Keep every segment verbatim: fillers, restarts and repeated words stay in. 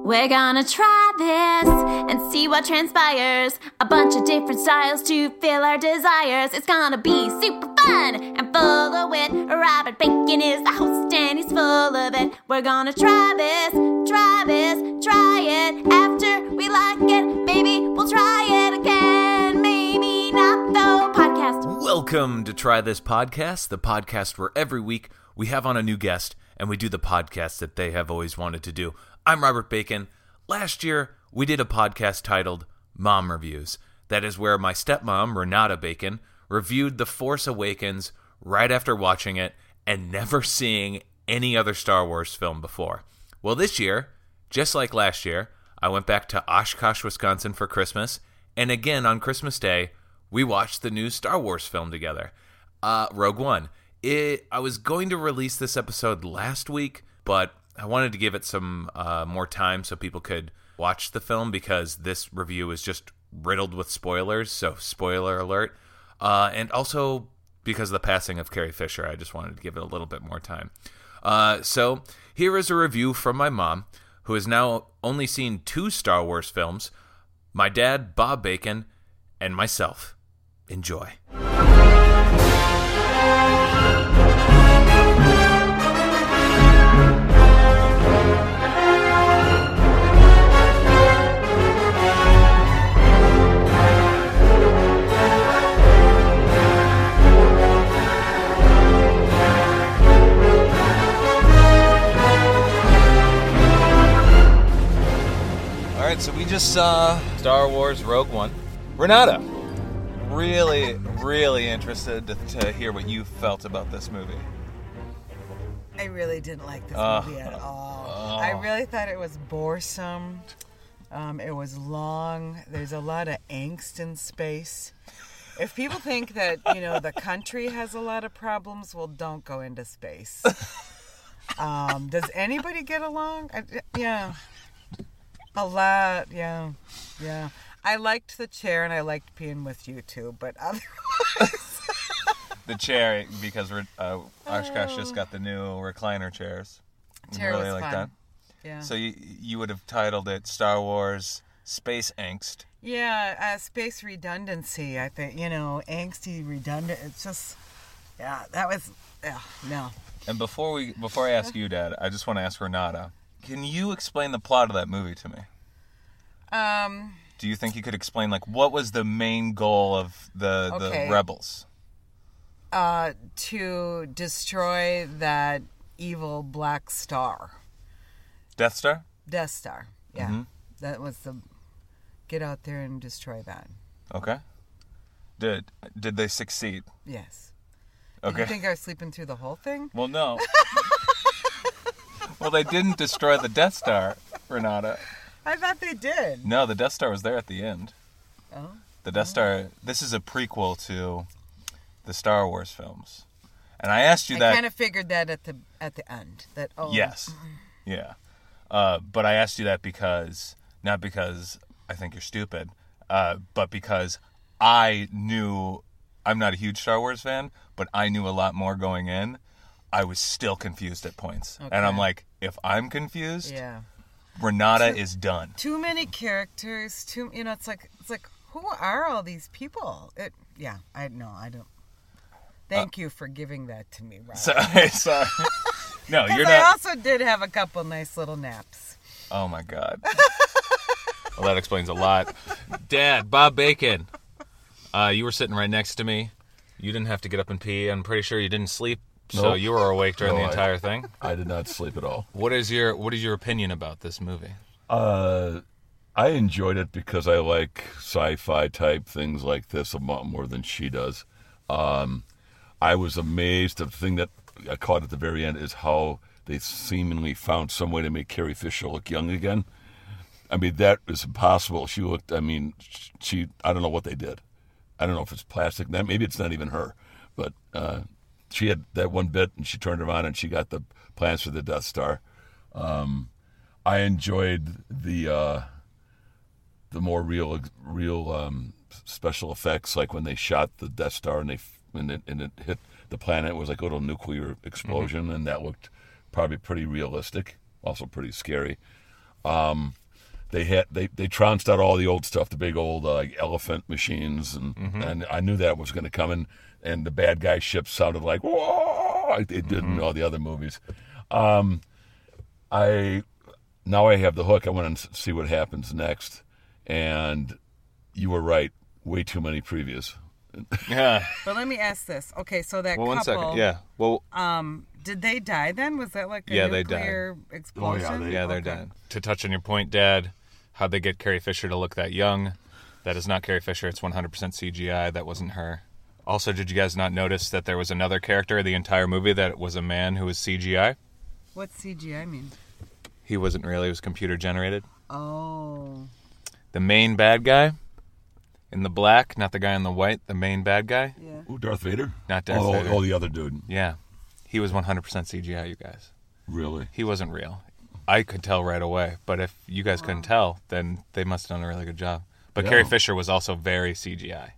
We're gonna try this and see what transpires. A bunch of different styles to fill our desires. It's gonna be super fun and full of wit. Robert Bacon is the host and he's full of it. We're gonna try this, try this, try it. After we like it, maybe we'll try it again. Maybe not though. Podcast. Welcome to Try This Podcast, the podcast where every week we have on a new guest and we do the podcast that they have always wanted to do. I'm Robert Bacon. Last year, we did a podcast titled Mom Reviews. That is where my stepmom, Renata Bacon, reviewed The Force Awakens right after watching it and never seeing any other Star Wars film before. Well, this year, just like last year, I went back to Oshkosh, Wisconsin for Christmas, and again on Christmas Day, we watched the new Star Wars film together, uh, Rogue One. It, I was going to release this episode last week, but I wanted to give it some uh, more time so people could watch the film because this review is just riddled with spoilers, so spoiler alert. Uh, and also because of the passing of Carrie Fisher, I just wanted to give it a little bit more time. Uh, so here is a review from my mom, who has now only seen two Star Wars films, my dad, Bob Bacon, and myself. Enjoy. So we just saw Star Wars Rogue One. Renata, really, really interested to, to hear what you felt about this movie. I really didn't like this uh, movie at all. Uh, I really thought it was boresome. Um, it was long. There's a lot of angst in space. If people think that, you know, the country has a lot of problems, well, don't go into space. Um, does anybody get along? I, yeah. A lot, yeah, yeah. I liked the chair and I liked being with you too, but otherwise... The chair, because we're, uh, Oshkosh just got the new recliner chairs. Chair you really was like fun. that? Yeah. So you you would have titled it Star Wars Space Angst. Yeah, uh, space redundancy, I think. You know, angsty, redundant. It's just, yeah, that was, yeah, no. And before we before I ask you, Dad, I just want to ask Renata, can you explain the plot of that movie to me? Um. Do you think you could explain, like, what was the main goal of the, okay. the rebels? Uh, to destroy that evil black star. Death Star? Death Star, yeah. Mm-hmm. That was the, get out there and destroy that. Okay. Did did they succeed? Yes. Okay. Did you think I was sleeping through the whole thing? Well, no. Well, they didn't destroy the Death Star, Renata. I thought they did. No, the Death Star was there at the end. Oh. The Death Star, this is a prequel to the Star Wars films. And I asked you I that... I kind of figured that at the at the end. That oh. Yes. Yeah. Uh, but I asked you that because, not because I think you're stupid, uh, but because I knew, I'm not a huge Star Wars fan, but I knew a lot more going in. I was still confused at points. Okay. And I'm like, if I'm confused... Yeah. Renata too, is done. Too many characters. Too, you know, it's like it's like who are all these people? It, yeah, I no, I don't. Thank uh, you for giving that to me, Rob. Sorry, sorry. No, you're not. I also did have a couple nice little naps. Oh my God. Well, that explains a lot. Dad, Bob Bacon. Uh, you were sitting right next to me. You didn't have to get up and pee. I'm pretty sure you didn't sleep. So nope. you were awake during no, the entire I, thing? I did not sleep at all. What is your What is your opinion about this movie? Uh, I enjoyed it because I like sci-fi type things like this a lot more than she does. Um, I was amazed. The thing that I caught at the very end is how they seemingly found some way to make Carrie Fisher look young again. I mean, that is impossible. She looked, I mean, she, I don't know what they did. I don't know if it's plastic. Maybe it's not even her. But... Uh, She had that one bit, and she turned around, and she got the plans for the Death Star. Um, I enjoyed the uh, the more real real um, special effects, like when they shot the Death Star and they and it, and it hit the planet. It was like a little nuclear explosion, mm-hmm. and that looked probably pretty realistic, also pretty scary. Um, they had they they trounced out all the old stuff, the big old uh, like elephant machines, and Mm-hmm. and I knew that was going to come in, and the bad guy ship sounded like whoa, it did in Mm-hmm. all the other movies. Um, I now I have the hook. I want to see what happens next, and you were right. Way too many previews. Yeah. But let me ask this. Okay, so that Well, one couple, second. Yeah. Well, um, did they die then? Was that like a Yeah, they died. nuclear explosion? they- yeah, they're Okay. done. To touch on your point, Dad, how'd they get Carrie Fisher to look that young? That is not Carrie Fisher. It's one hundred percent C G I. That wasn't her. Also, did you guys not notice that there was another character in the entire movie that was a man who was C G I? What's C G I mean? He wasn't really. It was computer generated. Oh. The main bad guy in the black, not the guy in the white, the main bad guy, Yeah. Ooh, Darth Vader? not Darth oh, Vader. oh, the other dude. Yeah. He was one hundred percent C G I, you guys. Really? He wasn't real. I could tell right away, but if you guys couldn't tell, then they must have done a really good job. But Yeah. Carrie Fisher was also very C G I.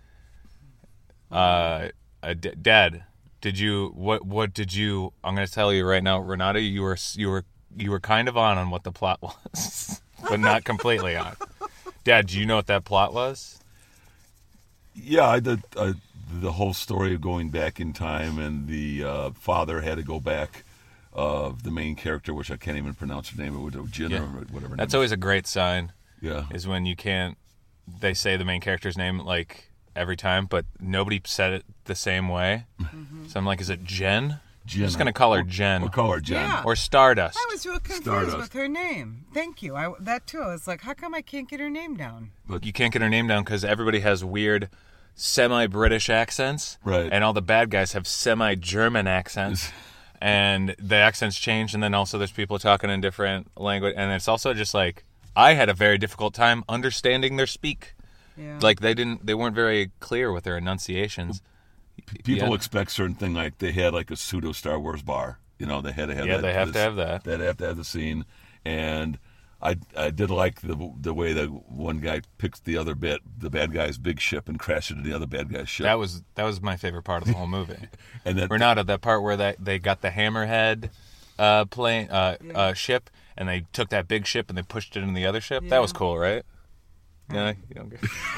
Uh, uh D- Dad, did you what what did you I'm going to tell you right now, Renata, you were you were you were kind of on on what the plot was, but not completely on. Dad, do you know what that plot was? Yeah, I did. Uh, the whole story of going back in time, and the uh, father had to go back. Of the main character, which I can't even pronounce her name, it was Jin Yeah. or whatever. That's name always a great sign. is. Yeah. Is when you can't they say the main character's name like every time, but nobody said it the same way. So I'm like, is it Jen? Jen. I'm just gonna call her Jen. We'll call her Jen. Yeah. Or Stardust. I was real confused Stardust. with her name. Thank you. I that too. I was like, how come I can't get her name down? You can't get her name down because everybody has weird semi-British accents. Right. And all the bad guys have semi-German accents. And the accents change, and then also there's people talking in different language. And it's also just like, I had a very difficult time understanding their speak. Yeah. Like, they didn't, they weren't very clear with their enunciations. People Yeah. expect certain thing like they had like a pseudo Star Wars bar. You know, they had to have Yeah, that. they have to this- have that. They'd have to have the scene, and I I did like the the way that one guy picked the other bit, the bad guy's big ship, and crashed into the other bad guy's ship. That was that was my favorite part of the whole movie. and then Renata, that part where they, they got the Hammerhead uh, plane uh, Yeah. uh, ship, and they took that big ship and they pushed it in the other ship. That was Yeah. cool, right? Yeah, you don't get.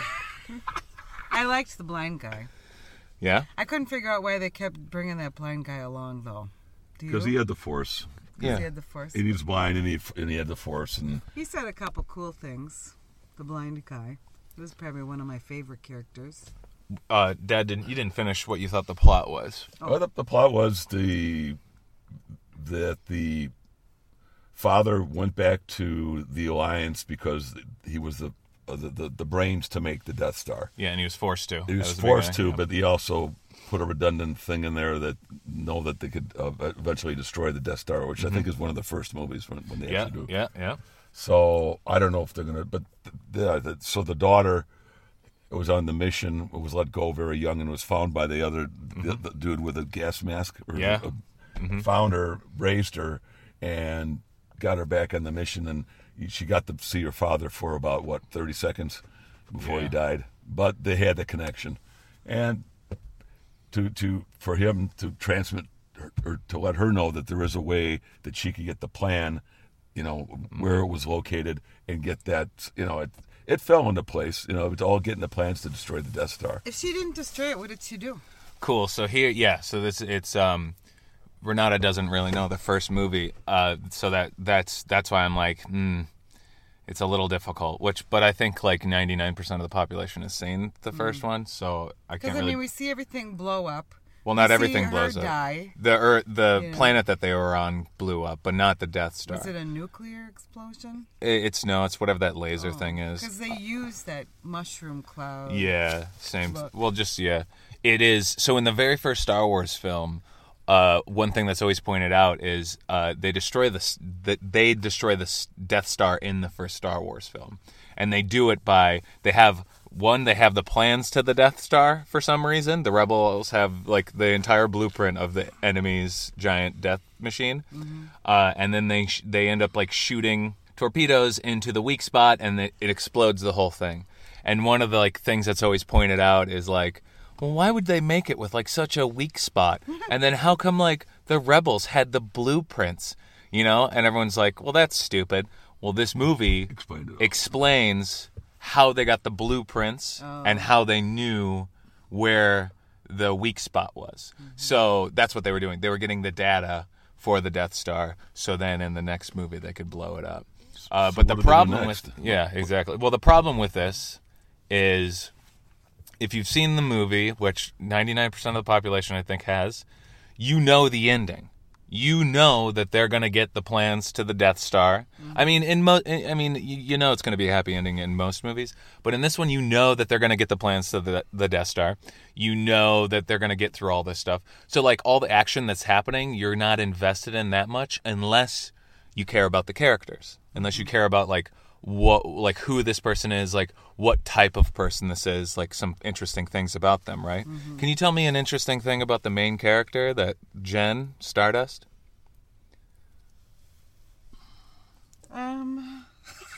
I liked the blind guy. Yeah, I couldn't figure out why they kept bringing that blind guy along, though. Do you? because he had the force, 'Cause yeah. he had the force. and he was blind, and he and he had the force, and He said a couple cool things. The blind guy. He was probably one of my favorite characters. Uh, Dad, didn't you didn't finish what you thought the plot was? well, the, the plot was the that the father went back to the Alliance because he was the uh, the, the the brains to make the Death Star. Yeah, and he was forced to. He That was the forced beginning, to, yeah. but he also put a redundant thing in there that know that they could uh, eventually destroy the Death Star, which I think is one of the first movies when, when they Mm-hmm. yeah, actually do. yeah, yeah. So I don't know if they're gonna, but yeah. The, so the daughter was on the mission, was let go very young, and was found by the other the, the dude with a gas mask. Or Mm-hmm. Yeah. uh, Found her, raised her, and got her back on the mission, and she got to see her father for about what thirty seconds before he Yeah. died. But they had the connection, and to to for him to transmit her, or to let her know that there is a way that she could get the plan, you know, where it was located, and get that, you know, it it fell into place. You know, it's all getting the plans to destroy the Death Star. If she didn't destroy it, what did she do? Cool. So here, yeah. So this, it's um, Renata doesn't really know the first movie, uh, so that that's that's why I'm like, hmm, it's a little difficult. Which, but I think like ninety-nine percent of the population has seen the first one, so I Because can't I really. mean, we see everything blow up. well, not we everything see blows her up. die. The Earth, the Yeah. planet that they were on blew up, but not the Death Star. Was it a nuclear explosion? It- It's no, it's whatever that laser thing is. Because they use that mushroom cloud. Yeah, same. Look. Well, just yeah, it is. So in the very first Star Wars film, uh, one thing that's always pointed out is uh, they destroy the s- that they destroy the s- Death Star in the first Star Wars film, and they do it by they have one they have the plans to the Death Star for some reason. The Rebels have like the entire blueprint of the enemy's giant death machine, uh, and then they sh- they end up like shooting torpedoes into the weak spot, and it, it explodes the whole thing. And one of the like things that's always pointed out is like, well, why would they make it with like such a weak spot? And then how come like the Rebels had the blueprints, you know? And everyone's like, well, that's stupid. Well, this movie Explained it all. explains how they got the blueprints Oh. and how they knew where the weak spot was. Mm-hmm. So that's what they were doing. They were getting the data for the Death Star, so then in the next movie they could blow it up. Uh, So but the what do they do problem next? with yeah, exactly. Well, the problem with this is if you've seen the movie, which ninety-nine percent of the population I think has, you know the ending. You know that they're going to get the plans to the Death Star. Mm-hmm. I mean, in mo- I mean, you, you know it's going to be a happy ending in most movies, but in this one, you know that they're going to get the plans to the the Death Star. You know that they're going to get through all this stuff. So, like all the action that's happening, you're not invested in that much unless you care about the characters. Unless you care about like what, like who this person is, like what type of person this is, like some interesting things about them, right? Mm-hmm. Can you tell me an interesting thing about the main character, that Jen Stardust? Um,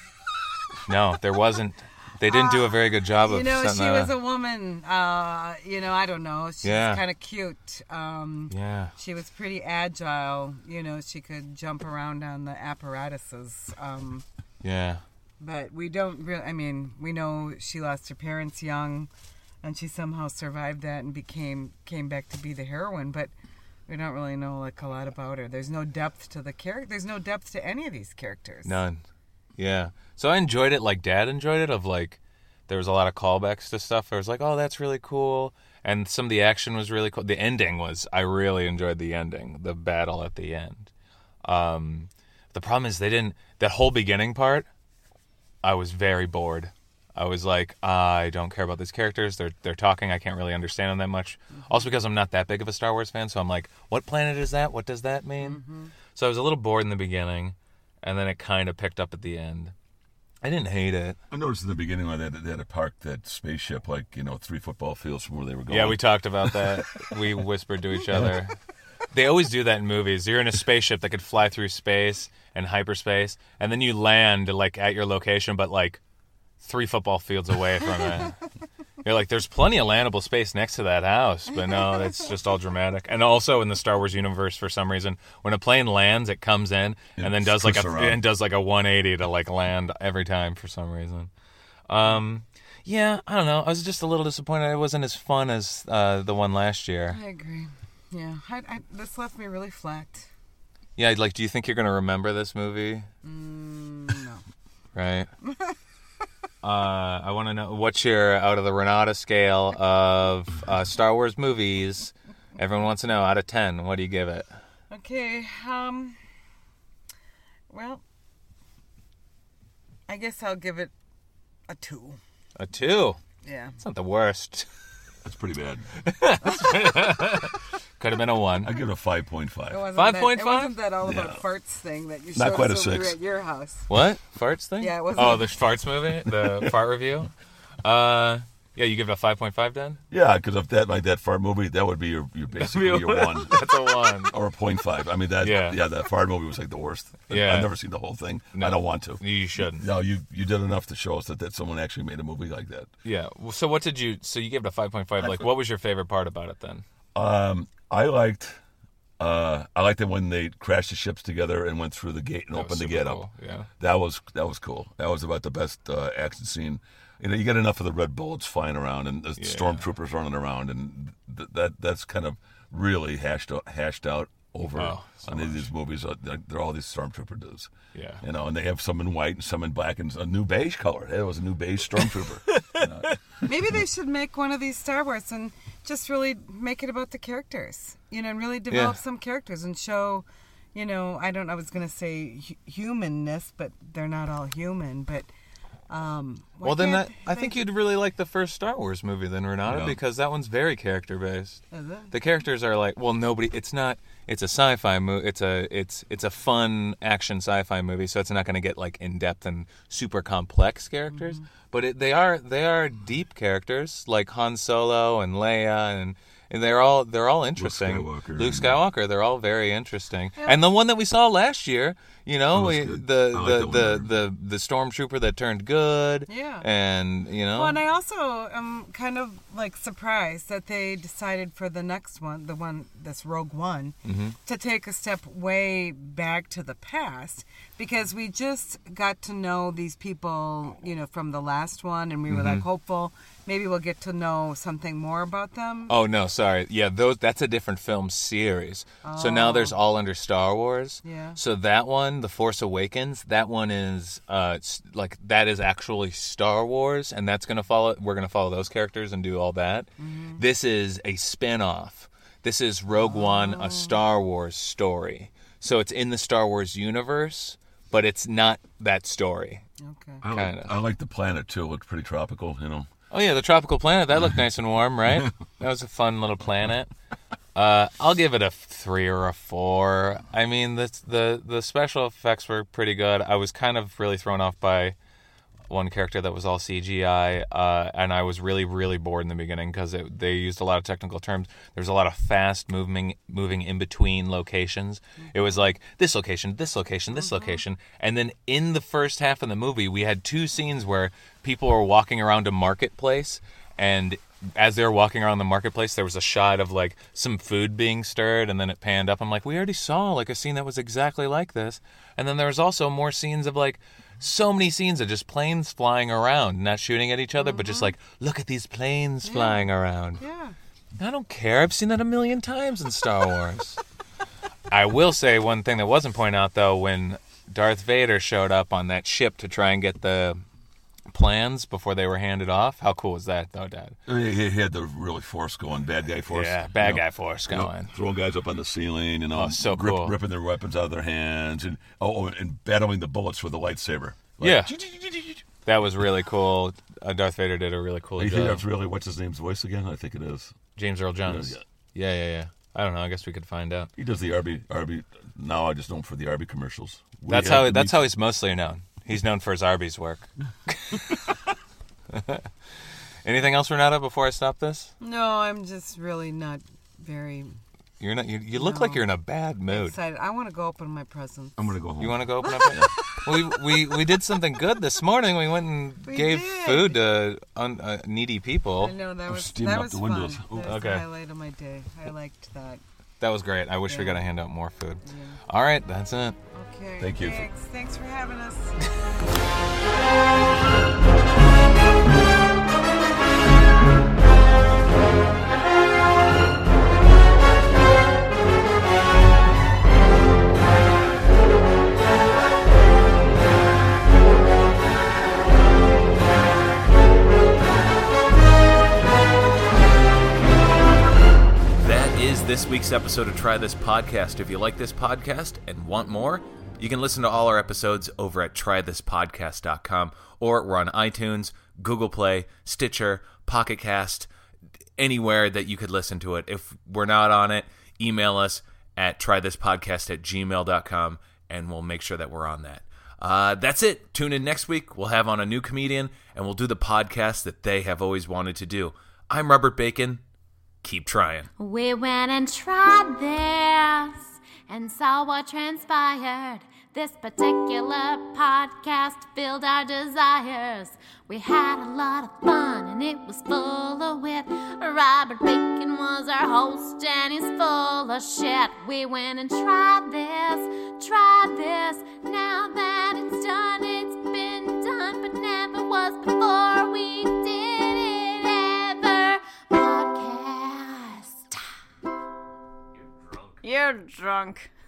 No, there wasn't. They didn't do a very good job of you know, setting she that was up. a woman. Uh, you know, I don't know. She's Yeah. kind of cute. Um, Yeah. She was pretty agile. You know, she could jump around on the apparatuses. Um, Yeah. but we don't really. I mean, we know she lost her parents young, and she somehow survived that and became came back to be the heroine. But we don't really know like a lot about her. There's no depth to the character. There's no depth to any of these characters. None. Yeah. So I enjoyed it like Dad enjoyed it, of like, there was a lot of callbacks to stuff. I was like, oh, that's really cool. And some of the action was really cool. The ending was, I really enjoyed the ending, the battle at the end. Um, the problem is they didn't, that whole beginning part, I was very bored. I was like, I don't care about these characters. They're they're talking. I can't really understand them that much. Mm-hmm. Also because I'm not that big of a Star Wars fan, so I'm like, what planet is that? What does that mean? Mm-hmm. So I was a little bored in the beginning, and then it kind of picked up at the end. I didn't hate it. I noticed in the beginning when they had, they had to park that spaceship like, you know, three football fields from where they were going. Yeah, we talked about that. We whispered to each other. They always do that in movies. You're in a spaceship that could fly through space and hyperspace, and then you land like at your location, but like three football fields away from it. You're like, there's plenty of landable space next to that house, but no, it's just all dramatic. And also in the Star Wars universe, for some reason, when a plane lands, it comes in It and then does like a twists around. and does like a one eighty to like land every time for some reason. Um, yeah, I don't know. I was just a little disappointed. It wasn't as fun as uh, the one last year. I agree. Yeah, I, I, this left me really flat. Yeah, like, do you think you're gonna remember this movie? Mm, no. Right. Uh, I want to know what's your out of the Renata scale of uh, Star Wars movies. Everyone wants to know, out of ten, what do you give it? Okay. Um. Well, I guess I'll give it a two. A two. Yeah. It's not the worst. That's pretty bad. Could have been a one. I give it a five point five. It wasn't Five that- point It five? wasn't that all about Yeah. farts thing that you showed Not quite us a when we were six. at your house. What? Farts thing? Yeah, it wasn't- Oh, the farts movie? The fart review? Uh, yeah, you give it a five point five, Dan? Yeah, because if that like that fart movie, that would be your, your basically your one That's a one. or a point five. I mean that Yeah. yeah, that fart movie was like the worst. Yeah. I've never seen the whole thing. No. I don't want to. You shouldn't. No, you you did enough to show us that, that someone actually made a movie like that. Yeah. Well, so what did you... So you gave it a five point five. Like, what was your favorite part about it then? Um, I liked uh, I liked it when they crashed the ships together and went through the gate and That was opened the super gate cool, up. yeah. That was that was cool. That was about the best uh, action scene. You know, you get enough of the red bullets flying around and the Yeah. stormtroopers running around, and th- that that's kind of really hashed out, hashed out over Oh, so on these, much. these movies. Uh, They're, they're all these stormtrooper dudes. Yeah. You know, and they have some in white and some in black and a new beige color. It was a new beige stormtrooper. You know. Maybe they should make one of these Star Wars and just really make it about the characters, you know, and really develop Yeah. some characters and show, you know, I don't, I was going to say hu- humanness, but they're not all human, but, um, why Well, then can't that I they- think you'd really like the first Star Wars movie then, Renata, Yeah. because that one's very character based. Is it? The characters are like, well, nobody. It's not. It's a sci-fi movie. It's a. It's it's a fun action sci-fi movie, so it's not going to get like in depth and super complex characters. Mm-hmm. But it, they are they are deep characters like Han Solo and Leia and. And they're all they're all interesting. Skywalker Luke and- Skywalker, they're all very interesting. And the one that we saw last year, You know, was we, good. the I like the that one the, better. the the stormtrooper that turned good. Yeah. And you know. Well, and I also am kind of like surprised that they decided for the next one, the one this Rogue One, Mm-hmm. to take a step way back to the past, because we just got to know these people, you know, from the last one, and we were Mm-hmm. like hopeful maybe we'll get to know something more about them. Oh no, sorry. Yeah, those that's a different film series. So now there's all under Star Wars. Yeah. So that one, The Force Awakens, that one is uh s- like that is actually Star Wars, and that's gonna follow. We're gonna follow those characters and do all that. Mm-hmm. This is a spin-off. This is Rogue One, a Star Wars story. So it's in the Star Wars universe, but it's not that story. Okay. I like, Kinda. I like the planet too. It looked pretty tropical, you know. Oh yeah, the tropical planet. That looked nice and warm, right? That was a fun little planet. Uh, I'll give it a three or a four. I mean, the the the special effects were pretty good. I was kind of really thrown off by one character that was all C G I, uh, and I was really really bored in the beginning because they used a lot of technical terms. There's a lot of fast moving moving in between locations. It was like this location, this location, this location, and then in the first half of the movie, we had two scenes where people were walking around a marketplace, and as they were walking around the marketplace, there was a shot of like some food being stirred, and then it panned up. I'm like, we already saw like a scene that was exactly like this. And then there was also more scenes of like so many scenes of just planes flying around, not shooting at each other, but just like, look at these planes flying around. Yeah. I don't care. I've seen that a million times in Star Wars. I will say one thing that wasn't pointed out though, when Darth Vader showed up on that ship to try and get the plans before they were handed off. How cool was that, though, Dad? He, he had the really force going, bad guy force. Yeah, bad you know, guy force you know, going. throwing guys up on the ceiling, you know, Oh, so rip- cool. ripping their weapons out of their hands, and oh, and battling the bullets with a lightsaber. Like, Yeah. That was really cool. Uh, Darth Vader did a really cool You think job. that's really what's his name's voice again? I think it is. James Earl Jones. Yeah, Yeah, yeah, yeah. I don't know. I guess we could find out. He does the Arby Arby. Now I just know him for the Arby commercials. We That's had how to that's meet- how he's mostly known. He's known for his Arby's work. Anything else, Renata, before I stop this? No, I'm just really not very You're not. You, you look No. like you're in a bad mood. excited. I want to go open my presents. I'm gonna go home. You want to go open up? we we we did something good this morning. We went and We gave did. food to un, uh, needy people. I know that I'm was steaming that up was the fun. windows. That was Okay. the highlight of my day. I liked that. That was great. I wish we Yeah. got to hand out more food. Yeah. All right, that's it. Okay. Thank you. Thanks. Thanks for having us. That is this week's episode of Try This Podcast. If you like this podcast and want more, you can listen to all our episodes over at try this podcast dot com, or we're on iTunes, Google Play, Stitcher, Pocket Cast, anywhere that you could listen to it. If we're not on it, email us at try this podcast at gmail dot com, and we'll make sure that we're on that. Uh, that's it. Tune in next week. We'll have on a new comedian, and we'll do the podcast that they have always wanted to do. I'm Robert Bacon. Keep trying. We went and tried this and saw what transpired. This particular podcast filled our desires. We had a lot of fun and it was full of wit. Robert Bacon was our host and he's full of shit. We went and tried this, tried this. Now that it's done, it's been done, but never was before we did it ever. Podcast. You're drunk.